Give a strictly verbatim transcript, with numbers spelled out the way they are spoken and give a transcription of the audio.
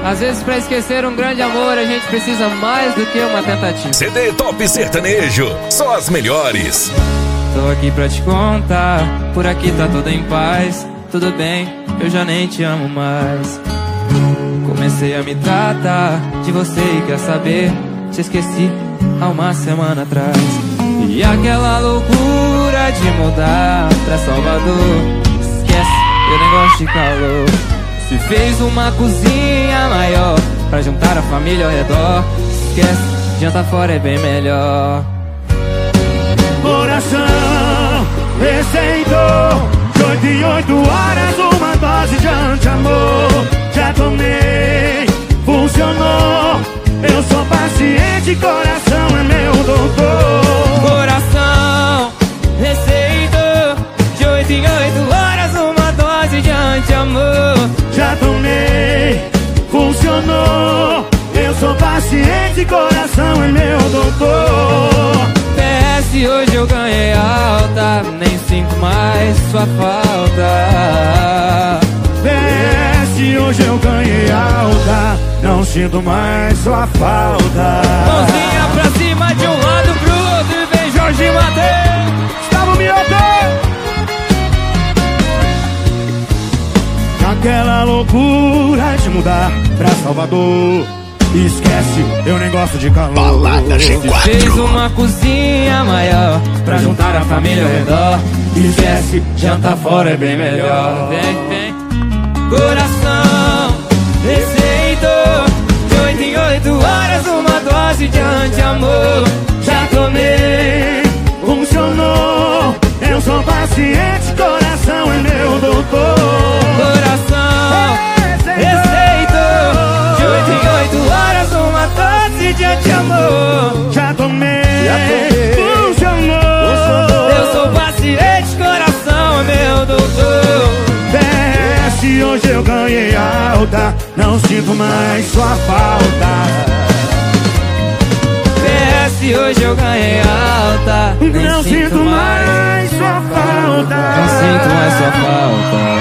Às vezes pra esquecer um grande amor a gente precisa mais do que uma tentativa. C D Top Sertanejo, só as melhores. Tô aqui pra te contar, por aqui tá tudo em paz. Tudo bem, eu já nem te amo mais. Comecei a me tratar de você e quer saber, te esqueci há uma semana atrás. E aquela loucura de mudar pra Salvador, esquece, eu nem gosto de calor. Se fez uma cozinha maior pra juntar a família ao redor, esquece, janta fora é bem melhor. Coração receitou de oito em oito horas uma dose de anti-amor. Já tomei, funcionou. Eu sou paciente, coração é meu doutor. Coração receitou de oito em oito horas uma dose de anti-amor. Já tomei, funcionou. Eu sou paciente, coração é meu doutor. P S, hoje eu ganhei alta, nem sinto mais sua falta. P S, hoje eu ganhei alta, não sinto mais sua falta. Mãozinha pra cima de um lado pro outro e vem Jorge Mateus. Gustavo Mioto! Aquela loucura de mudar pra Salvador, esquece, eu nem gosto de calor. Balada G quatro. Fez uma cozinha maior pra juntar a família ao redor, esquece, janta fora é bem melhor. Vem, vem. Coração receitou de oito em oito horas uma dose de anti-amor. Já tomei, funcionou. Eu sou paciente, coração é meu doutor. Coração receitou de oito em oito horas uma dose de anti-amor. Já tomei, funcionou. Eu sou paciente, coração é meu doutor. Desce, hoje eu ganhei alta, não sinto mais sua falta. P S, hoje eu ganhei alta, nem Não sinto mais sua falta. Não sinto mais sua falta.